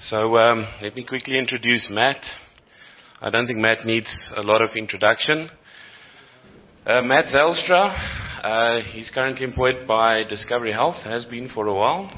So let me quickly introduce Matt. I don't think Matt needs a lot of introduction. Matt Zelstra, he's currently employed by Discovery Health, has been for a while.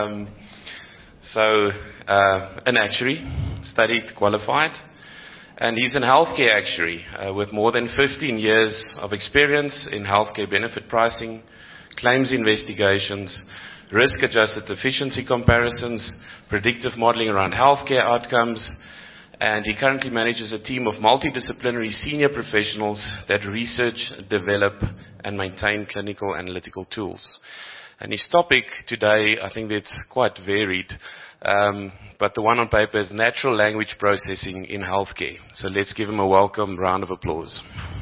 An actuary, studied, qualified, and he's an healthcare actuary with more than 15 years of experience in healthcare benefit pricing, claims investigations, risk-adjusted efficiency comparisons, predictive modeling around healthcare outcomes, and he currently manages a team of multidisciplinary senior professionals that research, develop, and maintain clinical analytical tools. And his topic today, I think it's quite varied, but the one on paper is natural language processing in healthcare. So let's give him a welcome round of applause.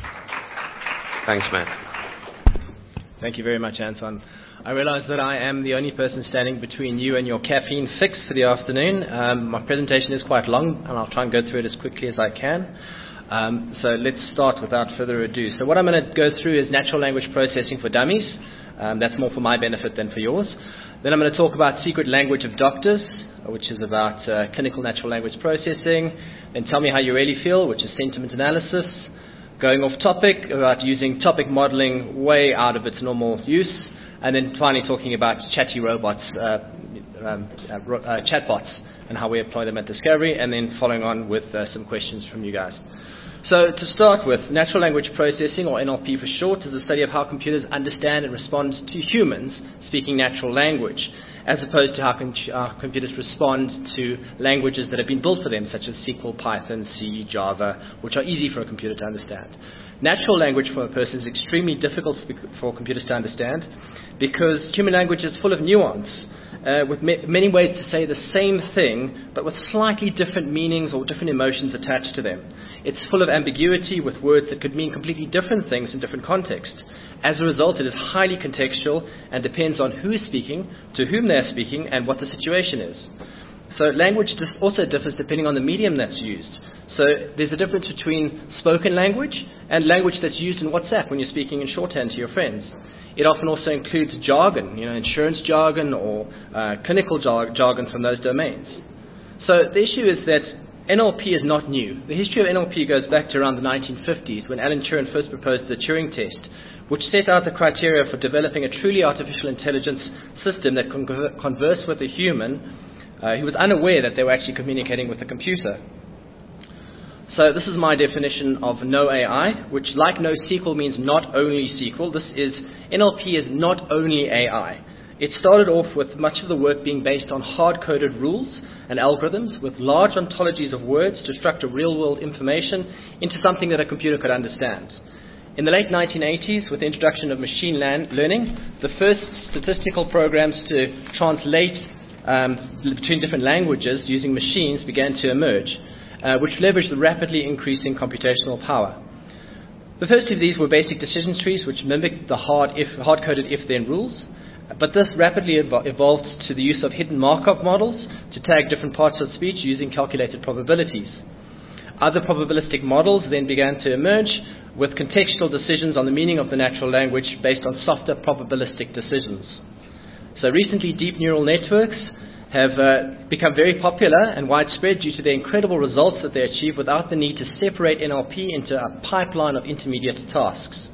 Thanks, Matt. Thank you very much, Anton. I realize that I am the only person standing between you and your caffeine fix for the afternoon. My presentation is quite long, and I'll try and go through it as quickly as I can. So let's start without further ado. So what I'm going to go through is natural language processing for dummies. That's more for my benefit than for yours. Then I'm going to talk about secret language of doctors, which is about clinical natural language processing. Then tell me how you really feel, which is sentiment analysis. Going off topic, about using topic modeling way out of its normal use. And then finally talking about chatty robots, chatbots, and how we employ them at Discovery, and then following on with some questions from you guys. So to start with, natural language processing, or NLP for short, is the study of how computers understand and respond to humans speaking natural language, as opposed to how computers respond to languages that have been built for them, such as SQL, Python, C, Java, which are easy for a computer to understand. Natural language for a person is extremely difficult for computers to understand because human language is full of nuance, with many ways to say the same thing, but with slightly different meanings or different emotions attached to them. It's full of ambiguity with words that could mean completely different things in different contexts. As a result, it is highly contextual and depends on who is speaking, to whom they are speaking, and what the situation is. So language also differs depending on the medium that's used. So there's a difference between spoken language and language that's used in WhatsApp when you're speaking in shorthand to your friends. It often also includes jargon, insurance jargon or clinical jargon from those domains. So the issue is that NLP is not new. The history of NLP goes back to around the 1950s when Alan Turing first proposed the Turing test, which set out the criteria for developing a truly artificial intelligence system that can converse with a human. He was unaware that they were actually communicating with a computer. So this is my definition of no AI, which like NoSQL means not only SQL. NLP is not only AI. It started off with much of the work being based on hard-coded rules and algorithms with large ontologies of words to structure real-world information into something that a computer could understand. In the late 1980s, with the introduction of machine learning, the first statistical programs to translate between different languages using machines began to emerge, which leveraged the rapidly increasing computational power. The first of these were basic decision trees, which mimicked the hard-coded if-then rules, but this rapidly evolved to the use of hidden Markov models to tag different parts of speech using calculated probabilities. Other probabilistic models then began to emerge with contextual decisions on the meaning of the natural language based on softer probabilistic decisions. So recently, deep neural networks have become very popular and widespread due to the incredible results that they achieve without the need to separate NLP into a pipeline of intermediate tasks.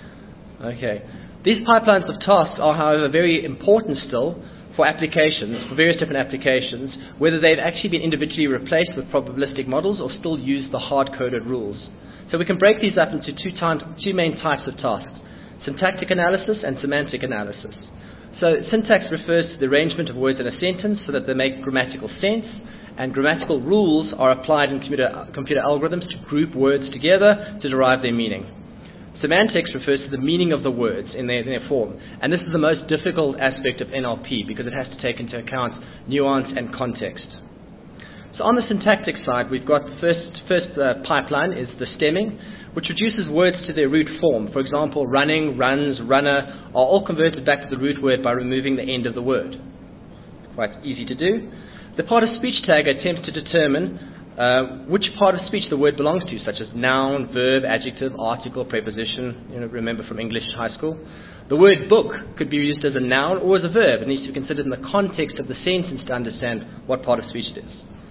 Okay. These pipelines of tasks are, however, very important still for applications, for various different applications, whether they've actually been individually replaced with probabilistic models or still use the hard-coded rules. So we can break these up into two main types of tasks: syntactic analysis and semantic analysis. So syntax refers to the arrangement of words in a sentence so that they make grammatical sense, and grammatical rules are applied in computer algorithms to group words together to derive their meaning. Semantics refers to the meaning of the words in their form, and this is the most difficult aspect of NLP because it has to take into account nuance and context. So on the syntactic side, we've got the first pipeline is the stemming, which reduces words to their root form. For example, running, runs, runner are all converted back to the root word by removing the end of the word. It's quite easy to do. The part of speech tag attempts to determine which part of speech the word belongs to, such as noun, verb, adjective, article, preposition. Remember from English high school. The word book could be used as a noun or as a verb. It needs to be considered in the context of the sentence to understand what part of speech it is.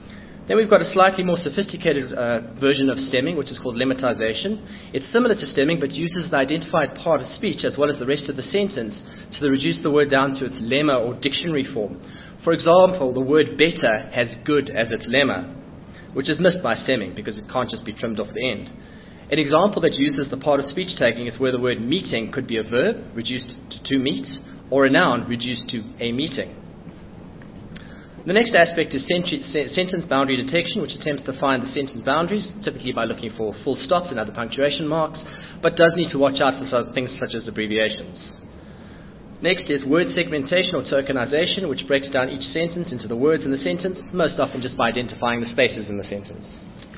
Then we've got a slightly more sophisticated version of stemming, which is called lemmatization. It's similar to stemming, but uses the identified part of speech as well as the rest of the sentence to reduce the word down to its lemma or dictionary form. For example, the word better has good as its lemma, which is missed by stemming because it can't just be trimmed off the end. An example that uses the part of speech tagging is where the word meeting could be a verb reduced to meet, or a noun reduced to a meeting. The next aspect is sentence boundary detection, which attempts to find the sentence boundaries, typically by looking for full stops and other punctuation marks, but does need to watch out for things such as abbreviations. Next is word segmentation or tokenization, which breaks down each sentence into the words in the sentence, most often just by identifying the spaces in the sentence.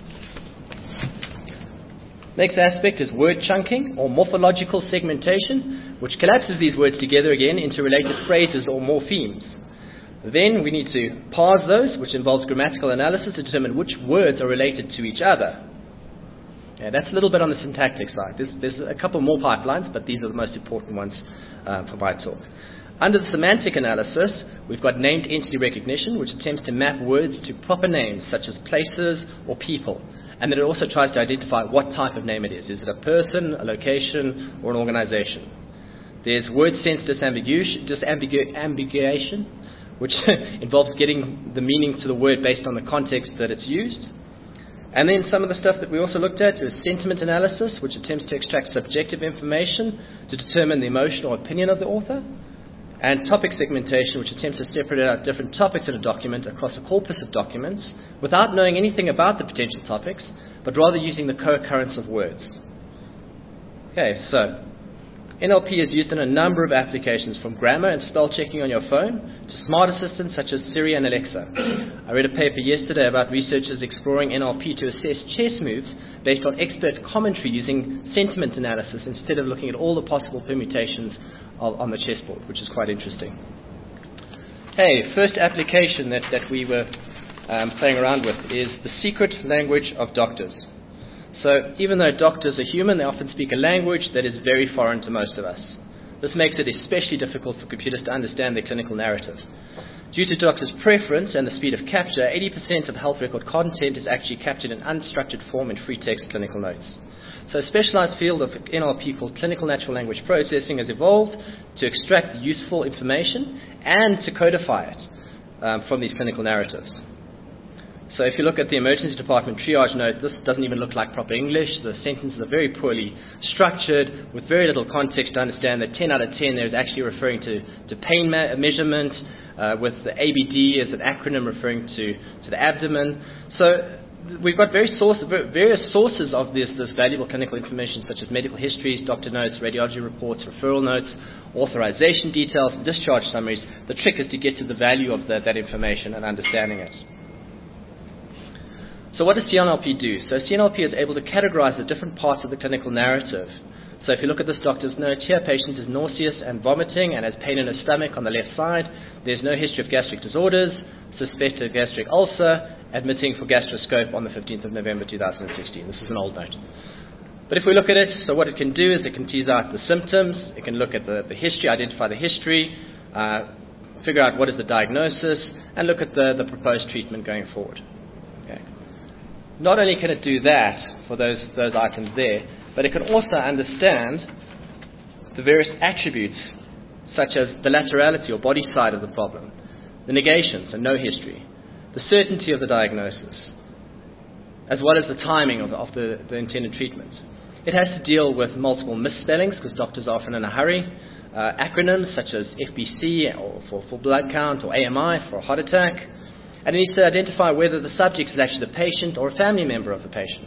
Next aspect is word chunking or morphological segmentation, which collapses these words together again into related phrases or morphemes. Then we need to parse those, which involves grammatical analysis to determine which words are related to each other. Okay, that's a little bit on the syntactic side. There's a couple more pipelines, but these are the most important ones for my talk. Under the semantic analysis, we've got named entity recognition, which attempts to map words to proper names, such as places or people. And then it also tries to identify what type of name it is. Is it a person, a location, or an organization? There's word sense disambiguation, which involves getting the meaning to the word based on the context that it's used. And then some of the stuff that we also looked at is sentiment analysis, which attempts to extract subjective information to determine the emotion or opinion of the author. And topic segmentation, which attempts to separate out different topics in a document across a corpus of documents without knowing anything about the potential topics, but rather using the co-occurrence of words. Okay, so NLP is used in a number of applications, from grammar and spell checking on your phone to smart assistants such as Siri and Alexa. I read a paper yesterday about researchers exploring NLP to assess chess moves based on expert commentary using sentiment analysis instead of looking at all the possible permutations on the chessboard, which is quite interesting. Hey, first application that we were playing around with is the secret language of doctors. So even though doctors are human, they often speak a language that is very foreign to most of us. This makes it especially difficult for computers to understand their clinical narrative. Due to doctors' preference and the speed of capture, 80% of health record content is actually captured in unstructured form in free text clinical notes. So a specialized field of NLP called clinical natural language processing has evolved to extract useful information and to codify it from these clinical narratives. So if you look at the emergency department triage note, this doesn't even look like proper English. The sentences are very poorly structured with very little context to understand that 10 out of 10 there is actually referring to pain measurement, with the ABD as an acronym referring to the abdomen. So we've got various sources of this valuable clinical information, such as medical histories, doctor notes, radiology reports, referral notes, authorization details, and discharge summaries. The trick is to get to the value of that information and understanding it. So what does CNLP do? So CNLP is able to categorize the different parts of the clinical narrative. So if you look at this doctor's note here, patient is nauseous and vomiting and has pain in his stomach on the left side. There's no history of gastric disorders, suspected gastric ulcer, admitting for gastroscope on the 15th of November 2016. This is an old note. But if we look at it, so what it can do is it can tease out the symptoms, it can look at the history, identify the history, figure out what is the diagnosis, and look at the proposed treatment going forward. Okay. Not only can it do that for those items there, but it can also understand the various attributes, such as the laterality or body side of the problem, the negations and no history, the certainty of the diagnosis, as well as the timing of the intended treatment. It has to deal with multiple misspellings, because doctors are often in a hurry, acronyms such as FBC or for blood count, or AMI for a heart attack, and it needs to identify whether the subject is actually the patient or a family member of the patient.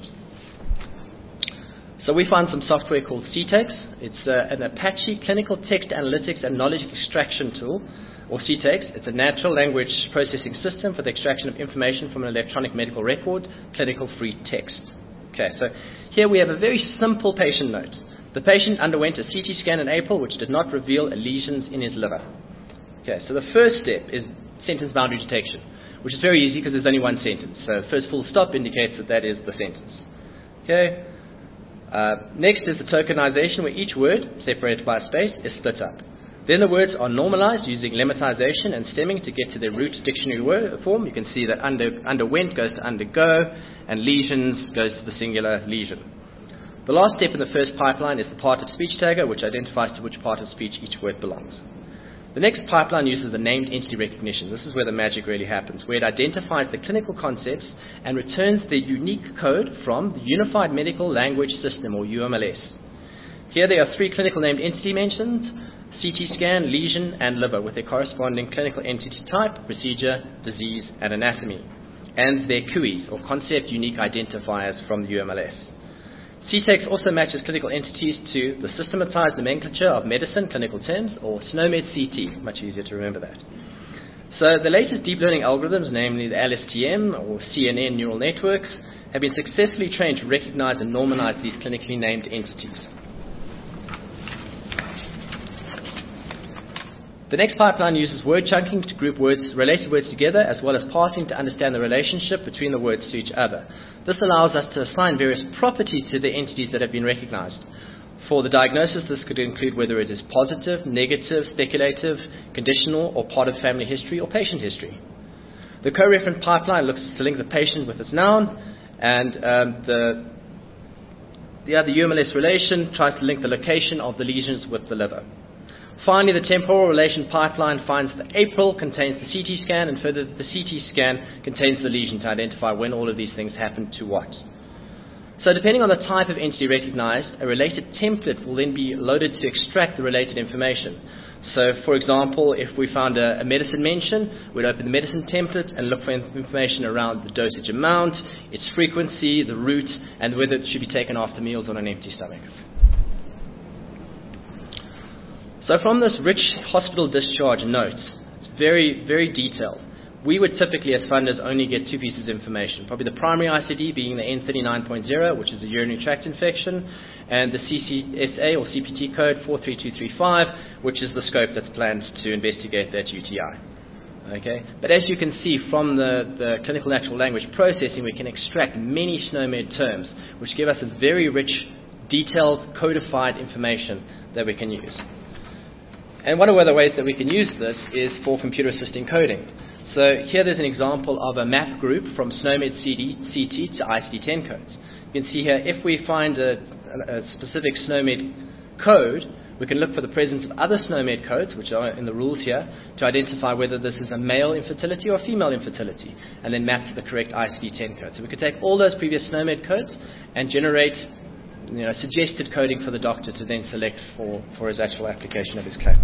So we found some software called CTEX. It's an Apache Clinical Text Analytics and Knowledge Extraction Tool, or CTEX. It's a natural language processing system for the extraction of information from an electronic medical record, clinical free text. Okay, so here we have a very simple patient note. The patient underwent a CT scan in April which did not reveal lesions in his liver. Okay, so the first step is sentence boundary detection, which is very easy because there's only one sentence. So first full stop indicates that is the sentence. Okay. Next is the tokenization, where each word, separated by a space, is split up. Then the words are normalized using lemmatization and stemming to get to their root dictionary word form. You can see that underwent goes to undergo, and lesions goes to the singular lesion. The last step in the first pipeline is the part of speech tagger, which identifies to which part of speech each word belongs. The next pipeline uses the named entity recognition. This is where the magic really happens, where it identifies the clinical concepts and returns the unique code from the Unified Medical Language System, or UMLS. Here there are 3 clinical named entity mentioned: CT scan, lesion, and liver, with their corresponding clinical entity type, procedure, disease, and anatomy, and their CUIs, or concept unique identifiers, from the UMLS. CTEX also matches clinical entities to the systematized nomenclature of medicine clinical terms, or SNOMED CT, much easier to remember that. So the latest deep learning algorithms, namely the LSTM or CNN neural networks, have been successfully trained to recognize and normalize these clinically named entities. The next pipeline uses word chunking to group related words together, as well as parsing to understand the relationship between the words to each other. This allows us to assign various properties to the entities that have been recognized. For the diagnosis, this could include whether it is positive, negative, speculative, conditional, or part of family history or patient history. The co-referent pipeline looks to link the patient with its noun, and the UMLS relation tries to link the location of the lesions with the liver. Finally, the temporal relation pipeline finds the APRIL contains the CT scan, and further the CT scan contains the lesion to identify when all of these things happen to what. So depending on the type of entity recognized, a related template will then be loaded to extract the related information. So for example, if we found a medicine mention, we'd open the medicine template and look for information around the dosage amount, its frequency, the route, and whether it should be taken after meals on an empty stomach. So from this rich hospital discharge note, it's very, very detailed. We would typically, as funders, only get 2 pieces of information. Probably the primary ICD being the N39.0, which is a urinary tract infection, and the CCSA or CPT code 43235, which is the scope that's planned to investigate that UTI. Okay? But as you can see from the clinical natural language processing, we can extract many SNOMED terms, which give us a very rich, detailed, codified information that we can use. And one of the other ways that we can use this is for computer-assisted coding. So here there's an example of a map group from SNOMED CT to ICD-10 codes. You can see here, if we find a specific SNOMED code, we can look for the presence of other SNOMED codes, which are in the rules here, to identify whether this is a male infertility or female infertility, and then map to the correct ICD-10 code. So we could take all those previous SNOMED codes and generate suggested coding for the doctor to then select for his actual application of his claim.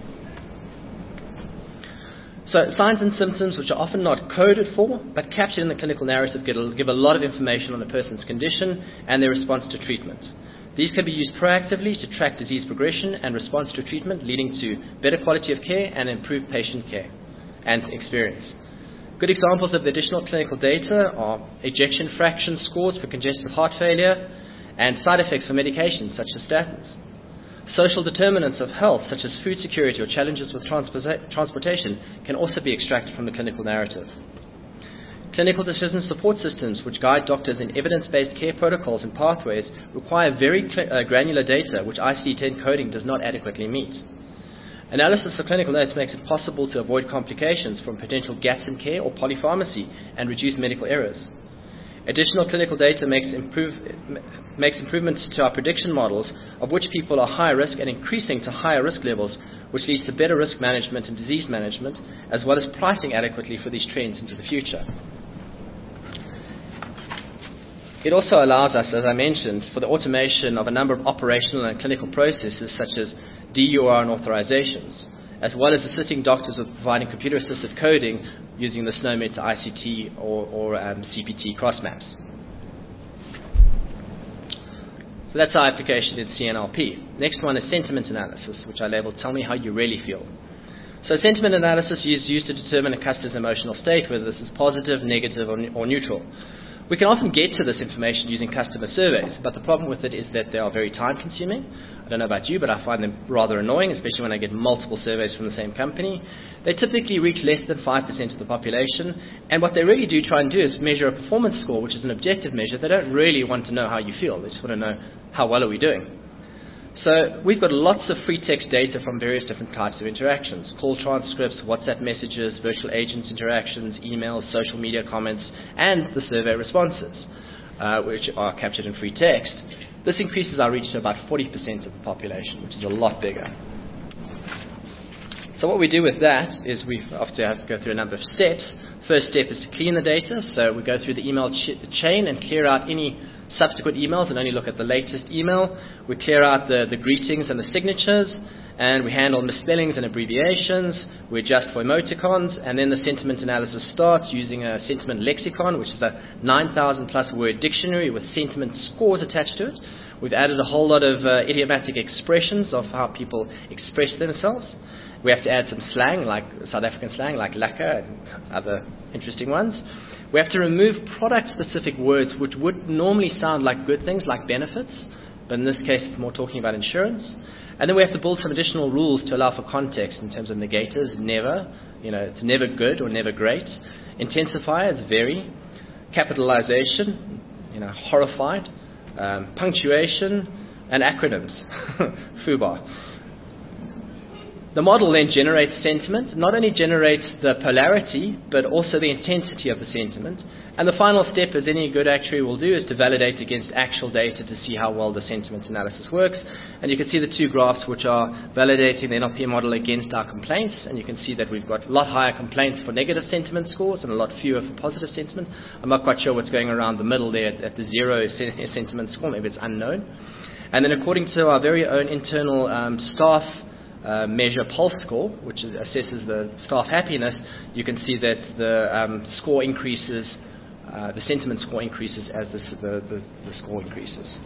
So signs and symptoms, which are often not coded for, but captured in the clinical narrative, give a lot of information on the person's condition and their response to treatment. These can be used proactively to track disease progression and response to treatment, leading to better quality of care and improved patient care and experience. Good examples of the additional clinical data are ejection fraction scores for congestive heart failure and side effects for medications such as statins. Social determinants of health, such as food security or challenges with transportation, can also be extracted from the clinical narrative. Clinical decision support systems, which guide doctors in evidence-based care protocols and pathways, require very granular data, which ICD-10 coding does not adequately meet. Analysis of clinical notes makes it possible to avoid complications from potential gaps in care or polypharmacy and reduce medical errors. Additional clinical data makes improvements to our prediction models of which people are high risk and increasing to higher risk levels, which leads to better risk management and disease management, as well as pricing adequately for these trends into the future. It also allows us, as I mentioned, for the automation of a number of operational and clinical processes such as DUR and authorizations, as well as assisting doctors with providing computer-assisted coding using the SNOMED to ICT or CPT cross-maps. So that's our application in CNLP. Next one is sentiment analysis, which I labeled Tell Me How You Really Feel. So sentiment analysis is used to determine a customer's emotional state, whether this is positive, negative, or neutral. We can often get to this information using customer surveys, but the problem with it is that they are very time-consuming. I don't know about you, but I find them rather annoying, especially when I get multiple surveys from the same company. They typically reach less than 5% of the population, and what they really do try and do is measure a performance score, which is an objective measure. They don't really want to know how you feel. They just want to know how well are we doing. So we've got lots of free text data from various different types of interactions: call transcripts, WhatsApp messages, virtual agent interactions, emails, social media comments, and the survey responses, which are captured in free text. This increases our reach to about 40% of the population, which is a lot bigger. So what we do with that is we obviously have to go through a number of steps. First step is to clean the data. So we go through the email chain and clear out any subsequent emails and only look at the latest email. We clear out the greetings and the signatures, and we handle misspellings and abbreviations. We adjust for emoticons, and then the sentiment analysis starts using a sentiment lexicon, which is a 9,000 plus word dictionary with sentiment scores attached to it. We've added a whole lot of idiomatic expressions of how people express themselves. We have to add some slang, like South African slang, like lekker and other interesting ones. We have to remove product-specific words which would normally sound like good things, like benefits, but in this case it's more talking about insurance. And then we have to build some additional rules to allow for context in terms of negators: never, it's never good or never great. Intensifiers: very. Capitalization, horrified. Punctuation, and acronyms, FUBAR. The model then generates sentiment. Not only generates the polarity, but also the intensity of the sentiment. And the final step, as any good actuary will do, is to validate against actual data to see how well the sentiment analysis works. And you can see the two graphs which are validating the NLP model against our complaints. And you can see that we've got a lot higher complaints for negative sentiment scores and a lot fewer for positive sentiment. I'm not quite sure what's going around the middle there at the zero sentiment score. Maybe it's unknown. And then according to our very own internal staff measure pulse score, which assesses the staff happiness, you can see that the score increases, the sentiment score increases as the score increases.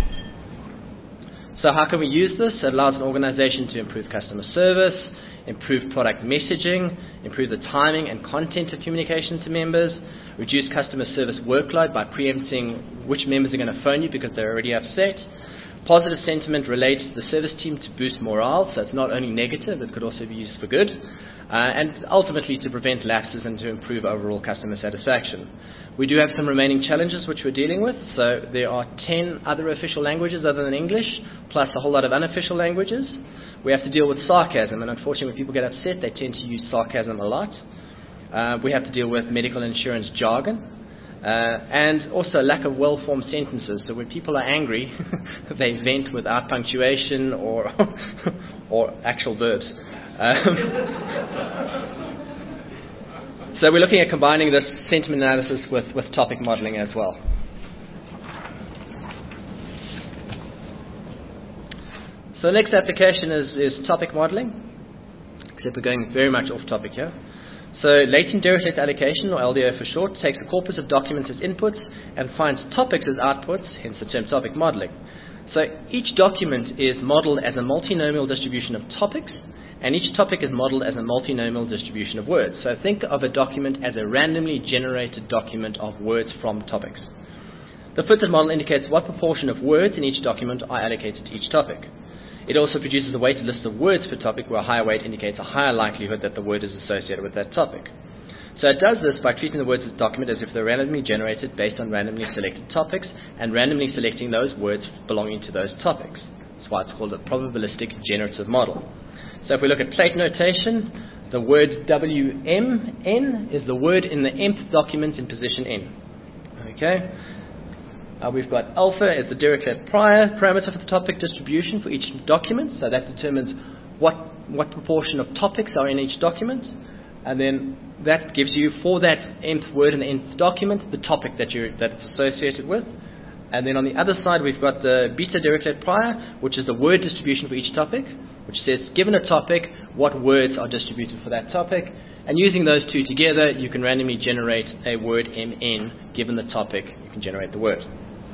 So how can we use this? It allows an organization to improve customer service, improve product messaging, improve the timing and content of communication to members, reduce customer service workload by preempting which members are going to phone you because they're already upset. Positive sentiment relates the service team to boost morale, so it's not only negative, it could also be used for good. And ultimately to prevent lapses and to improve overall customer satisfaction. We do have some remaining challenges which we're dealing with. So there are 10 other official languages other than English, plus a whole lot of unofficial languages. We have to deal with sarcasm, and unfortunately when people get upset, they tend to use sarcasm a lot. We have to deal with medical insurance jargon. And also lack of well-formed sentences. So when people are angry, they vent without punctuation or actual verbs. So we're looking at combining this sentiment analysis with topic modeling as well. So the next application is topic modeling, except we're going very much off topic here. So latent direct allocation, or LDO for short, takes a corpus of documents as inputs and finds topics as outputs, hence the term topic modeling. So each document is modeled as a multinomial distribution of topics, and each topic is modeled as a multinomial distribution of words. So think of a document as a randomly generated document of words from topics. The fitted model indicates what proportion of words in each document are allocated to each topic. It also produces a weighted list of words per topic, where a higher weight indicates a higher likelihood that the word is associated with that topic. So it does this by treating the words of the document as if they're randomly generated based on randomly selected topics and randomly selecting those words belonging to those topics. That's why it's called a probabilistic generative model. So if we look at plate notation, the word WMN is the word in the nth document in position N. Okay? We've got alpha as the Dirichlet parameter for the topic distribution for each document. So that determines what proportion of topics are in each document. And then that gives you, for that nth word in the nth document, the topic that it's associated with. And then on the other side, we've got the beta Dirichlet prior, which is the word distribution for each topic, which says, given a topic, what words are distributed for that topic. And using those two together, you can randomly generate a word MN. Given the topic, you can generate the word.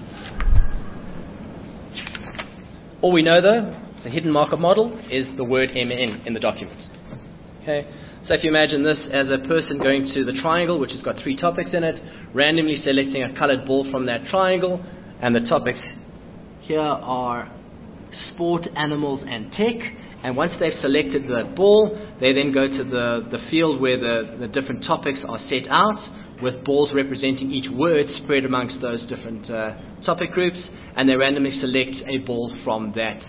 All we know, though, it's a hidden Markov model, is the word MN in the document. Okay? So if you imagine this as a person going to the triangle, which has got 3 topics in it, randomly selecting a colored ball from that triangle, and the topics here are sport, animals, and tech. And once they've selected that ball, they then go to the field where the different topics are set out, with balls representing each word spread amongst those different topic groups, and they randomly select a ball from that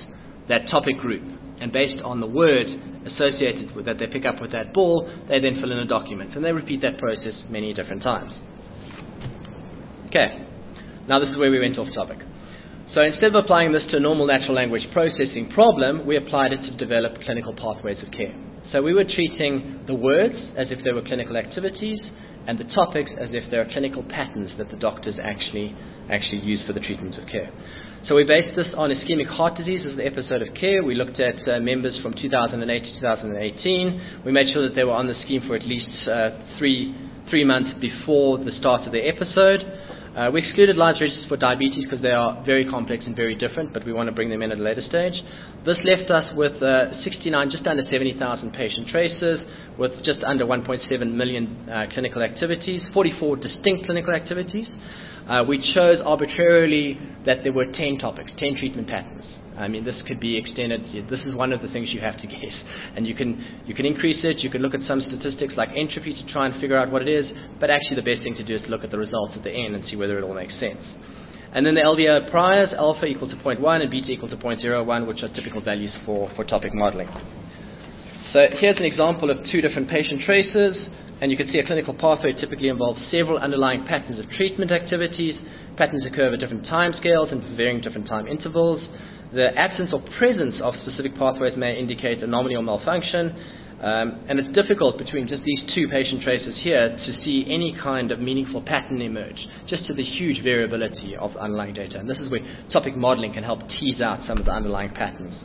that topic group. And based on the word associated with that they pick up with that ball, they then fill in a document. And they repeat that process many different times. Okay, now this is where we went off topic. So instead of applying this to a normal natural language processing problem, we applied it to develop clinical pathways of care. So we were treating the words as if they were clinical activities, and the topics as if they are clinical patterns that the doctors actually use for the treatment of care. So we based this on ischemic heart disease as the episode of care. We looked at members from 2008 to 2018. We made sure that they were on the scheme for at least three months before the start of the episode. We excluded lives registered for diabetes because they are very complex and very different, but we want to bring them in at a later stage. This left us with 69, just under 70,000 patient traces, with just under 1.7 million clinical activities, 44 distinct clinical activities. We chose arbitrarily that there were 10 topics, 10 treatment patterns. I mean, this could be extended. This is one of the things you have to guess. And you can increase it. You can look at some statistics like entropy to try and figure out what it is. But actually the best thing to do is to look at the results at the end and see whether it all makes sense. And then the LDO priors, alpha equal to 0.1 and beta equal to 0.01, which are typical values for topic modeling. So here's an example of two different patient traces. And you can see a clinical pathway typically involves several underlying patterns of treatment activities. Patterns occur over different time scales and varying different time intervals. The absence or presence of specific pathways may indicate anomaly or malfunction. And it's difficult between just these two patient traces here to see any kind of meaningful pattern emerge, just to the huge variability of underlying data. And this is where topic modeling can help tease out some of the underlying patterns.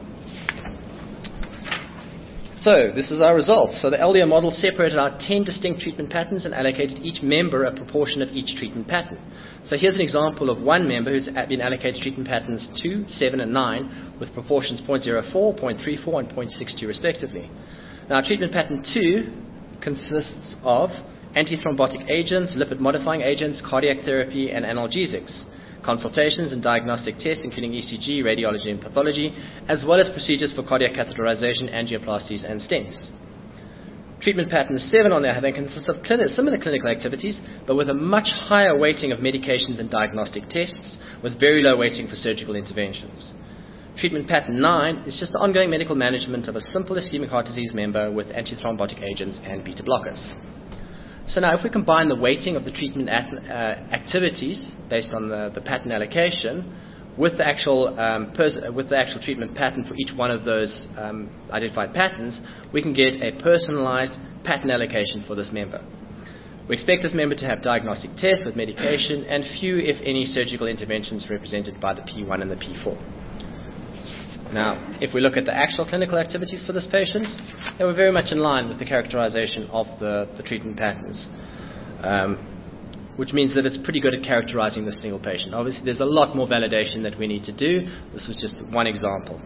So this is our results. So the LDO model separated out 10 distinct treatment patterns and allocated each member a proportion of each treatment pattern. So here's an example of one member who's been allocated treatment patterns 2, 7, and 9 with proportions 0.04, 0.34, and 0.62 respectively. Now treatment pattern 2 consists of antithrombotic agents, lipid-modifying agents, cardiac therapy, and analgesics. Consultations and diagnostic tests, including ECG, radiology, and pathology, as well as procedures for cardiac catheterization, angioplasties, and stents. Treatment pattern 7, on the other hand, consists of similar clinical activities, but with a much higher weighting of medications and diagnostic tests, with very low weighting for surgical interventions. Treatment pattern 9 is just the ongoing medical management of a simple ischemic heart disease member with antithrombotic agents and beta blockers. So now if we combine the weighting of the treatment activities based on the pattern allocation with the actual treatment pattern for each one of those identified patterns, we can get a personalized pattern allocation for this member. We expect this member to have diagnostic tests with medication and few, if any, surgical interventions represented by the P1 and the P4. Now, if we look at the actual clinical activities for this patient, they were very much in line with the characterization of the treatment patterns, which means that it's pretty good at characterizing this single patient. Obviously, there's a lot more validation that we need to do. This was just one example.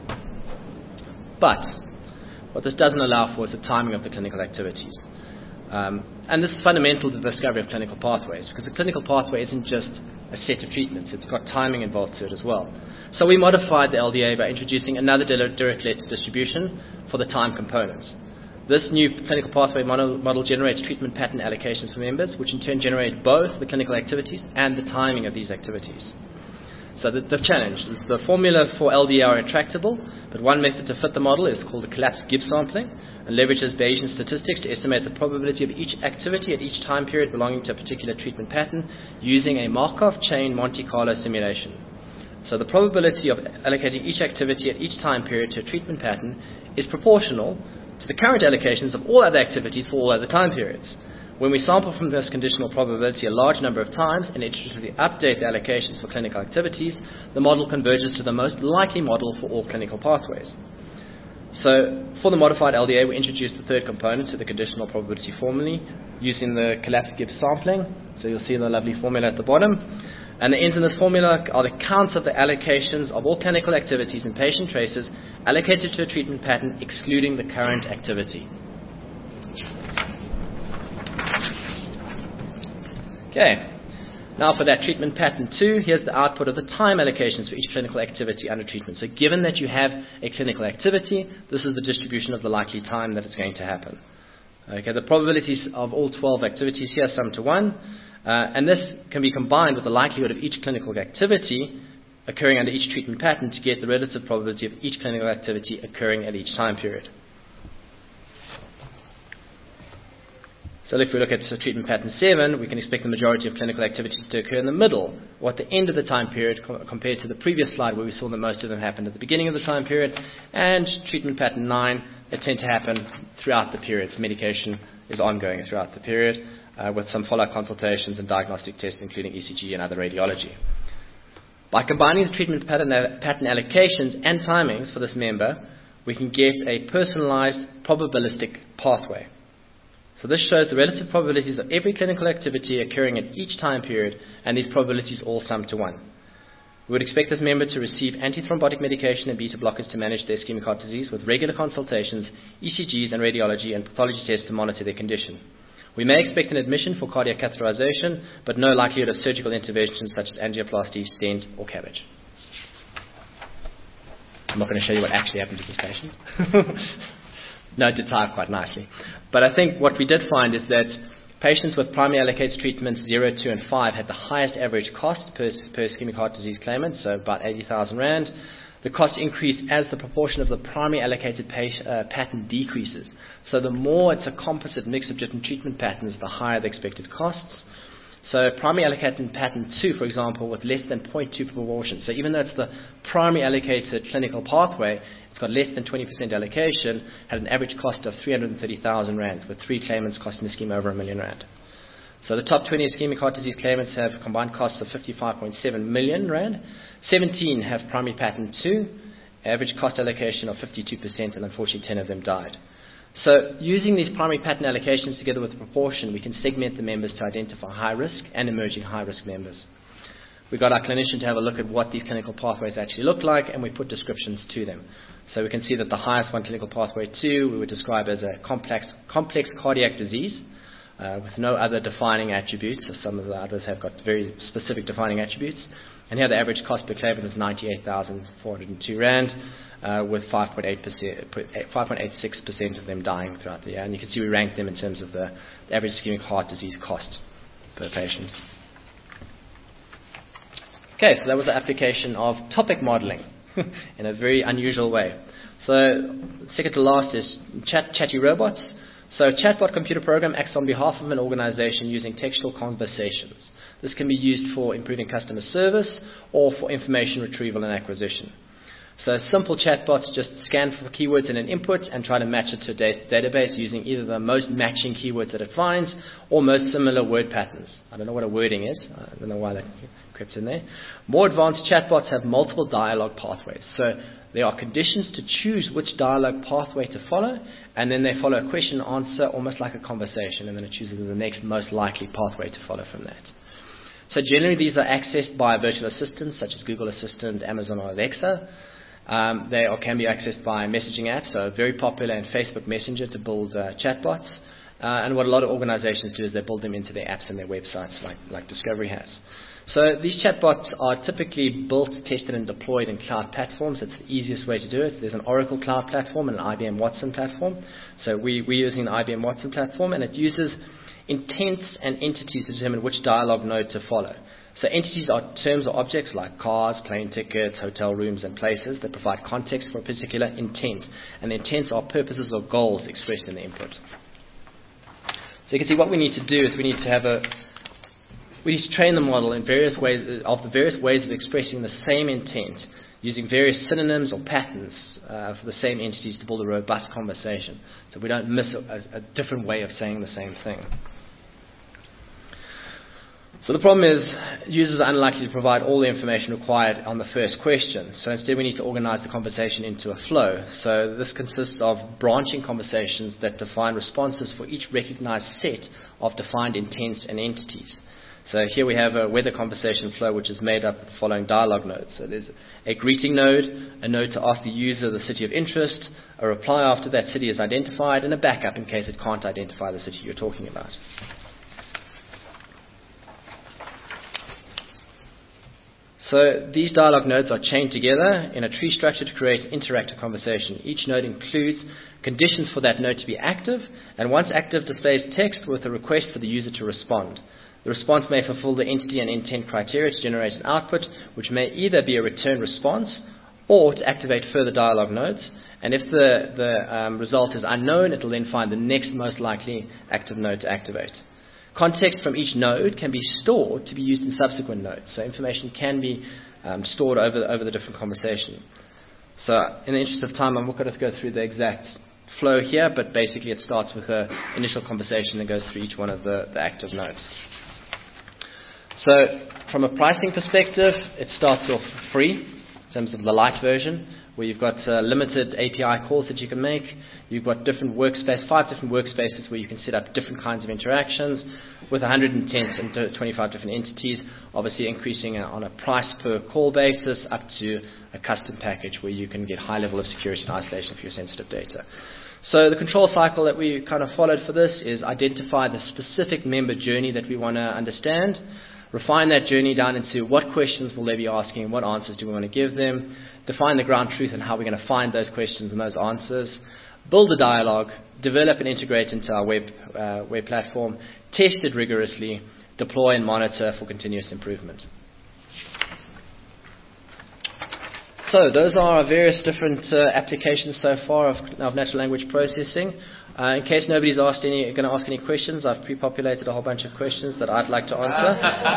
But what this doesn't allow for is the timing of the clinical activities. And this is fundamental to the discovery of clinical pathways, because the clinical pathway isn't just a set of treatments, it's got timing involved to it as well. So we modified the LDA by introducing another Dirichlet distribution for the time components. This new clinical pathway model generates treatment pattern allocations for members, which in turn generate both the clinical activities and the timing of these activities. So the challenge is the formula for LDA are intractable, but one method to fit the model is called the collapsed Gibbs sampling and leverages Bayesian statistics to estimate the probability of each activity at each time period belonging to a particular treatment pattern using a Markov chain Monte Carlo simulation. So the probability of allocating each activity at each time period to a treatment pattern is proportional to the current allocations of all other activities for all other time periods. When we sample from this conditional probability a large number of times and iteratively update the allocations for clinical activities, the model converges to the most likely model for all clinical pathways. So for the modified LDA, we introduced the third component to the conditional probability formula using the collapsed Gibbs sampling. So you'll see the lovely formula at the bottom. And the ends in this formula are the counts of the allocations of all clinical activities and patient traces allocated to a treatment pattern excluding the current activity. Okay, now for that treatment pattern 2, here's the output of the time allocations for each clinical activity under treatment. So given that you have a clinical activity, this is the distribution of the likely time that it's going to happen. Okay, the probabilities of all 12 activities here sum to 1, and this can be combined with the likelihood of each clinical activity occurring under each treatment pattern to get the relative probability of each clinical activity occurring at each time period. So if we look at treatment pattern 7, we can expect the majority of clinical activities to occur in the middle, or at the end of the time period, compared to the previous slide where we saw that most of them happened at the beginning of the time period. And treatment pattern 9, they tend to happen throughout the period. So medication is ongoing throughout the period, with some follow-up consultations and diagnostic tests, including ECG and other radiology. By combining the treatment pattern allocations and timings for this member, we can get a personalized probabilistic pathway. So this shows the relative probabilities of every clinical activity occurring at each time period, and these probabilities all sum to 1. We would expect this member to receive antithrombotic medication and beta blockers to manage their ischemic heart disease with regular consultations, ECGs and radiology and pathology tests to monitor their condition. We may expect an admission for cardiac catheterization, but no likelihood of surgical interventions such as angioplasty, stent or CABG. I'm not going to show you what actually happened to this patient. No, it did tie quite nicely. But I think what we did find is that patients with primary allocated treatments 0, 2 and 5 had the highest average cost per ischemic heart disease claimant, so about 80,000 Rand. The cost increased as the proportion of the primary allocated pattern decreases. So the more it's a composite mix of different treatment patterns, the higher the expected costs. So primary allocated pattern 2, for example, with less than 0.2 proportion. So even though it's the primary allocated clinical pathway, it's got less than 20% allocation, had an average cost of 330,000 Rand, with 3 claimants costing the scheme over 1 million Rand. So the top 20 ischemic heart disease claimants have combined costs of 55.7 million Rand. 17 have primary pattern 2, average cost allocation of 52%, and unfortunately 10 of them died. So using these primary pattern allocations together with the proportion, we can segment the members to identify high risk and emerging high risk members. We got our clinician to have a look at what these clinical pathways actually look like, and we put descriptions to them. So we can see that the highest one, clinical pathway 2, we would describe as a complex cardiac disease with no other defining attributes. So some of the others have got very specific defining attributes. And here the average cost per claimant is 98,402 Rand. With 5.86% of them dying throughout the year. And you can see we ranked them in terms of the average ischemic heart disease cost per patient. Okay, so that was the application of topic modeling in a very unusual way. So second to last is chatty robots. So a chatbot computer program acts on behalf of an organization using textual conversations. This can be used for improving customer service or for information retrieval and acquisition. So simple chatbots just scan for keywords in an input and try to match it to a database using either the most matching keywords that it finds or most similar word patterns. I don't know what a wording is. I don't know why that crept in there. More advanced chatbots have multiple dialogue pathways. So there are conditions to choose which dialogue pathway to follow, and then they follow a question answer almost like a conversation, and then it chooses the next most likely pathway to follow from that. So generally these are accessed by virtual assistants such as Google Assistant, Amazon or Alexa. They can be accessed by messaging apps, so very popular in Facebook Messenger to build chatbots. And what a lot of organizations do is they build them into their apps and their websites like Discovery has. So these chatbots are typically built, tested and deployed in cloud platforms. It's the easiest way to do it. There's an Oracle Cloud platform and an IBM Watson platform. So we're using the IBM Watson platform, and it uses intents and entities to determine which dialogue node to follow. So entities are terms or objects like cars, plane tickets, hotel rooms, and places that provide context for a particular intent. And the intents are purposes or goals expressed in the input. So you can see what we need to do is we need to train the model in various ways of expressing the same intent using various synonyms or patterns for the same entities to build a robust conversation. So we don't miss a different way of saying the same thing. So the problem is users are unlikely to provide all the information required on the first question. So instead we need to organize the conversation into a flow. So this consists of branching conversations that define responses for each recognized set of defined intents and entities. So here we have a weather conversation flow which is made up of the following dialogue nodes. So there's a greeting node, a node to ask the user the city of interest, a reply after that city is identified, and a backup in case it can't identify the city you're talking about. So these dialogue nodes are chained together in a tree structure to create interactive conversation. Each node includes conditions for that node to be active, and once active displays text with a request for the user to respond. The response may fulfill the entity and intent criteria to generate an output, which may either be a return response or to activate further dialogue nodes. And if the result is unknown, it will then find the next most likely active node to activate. Context from each node can be stored to be used in subsequent nodes. So information can be stored over the different conversation. So in the interest of time, I'm not going to go through the exact flow here, but basically it starts with an initial conversation that goes through each one of the active nodes. So from a pricing perspective, it starts off free in terms of the light version, where you've got limited API calls that you can make. You've got 5 different workspaces where you can set up different kinds of interactions with 110 and 25 different entities, obviously increasing on a price per call basis up to a custom package where you can get high level of security and isolation for your sensitive data. So the control cycle that we kind of followed for this is identify the specific member journey that we want to understand, refine that journey down into what questions will they be asking, what answers do we want to give them, define the ground truth and how we're going to find those questions and those answers, build a dialogue, develop and integrate into our web platform, test it rigorously, deploy and monitor for continuous improvement. So those are our various different applications so far of natural language processing. In case nobody's going to ask any questions, I've pre-populated a whole bunch of questions that I'd like to answer.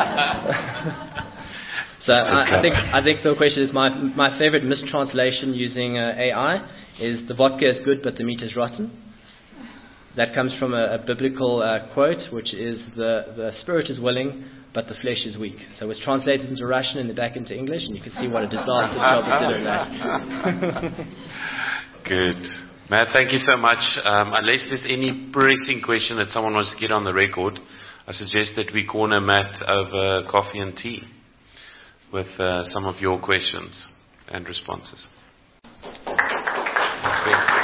So I think the question is my favorite mistranslation using AI is the vodka is good but the meat is rotten. That comes from a biblical quote, which is the spirit is willing but the flesh is weak. So it was translated into Russian and then back into English, and you can see what a disaster job it did in that. Good. Matt, thank you so much. Unless there's any pressing question that someone wants to get on the record, I suggest that we corner Matt over coffee and tea with some of your questions and responses. Okay.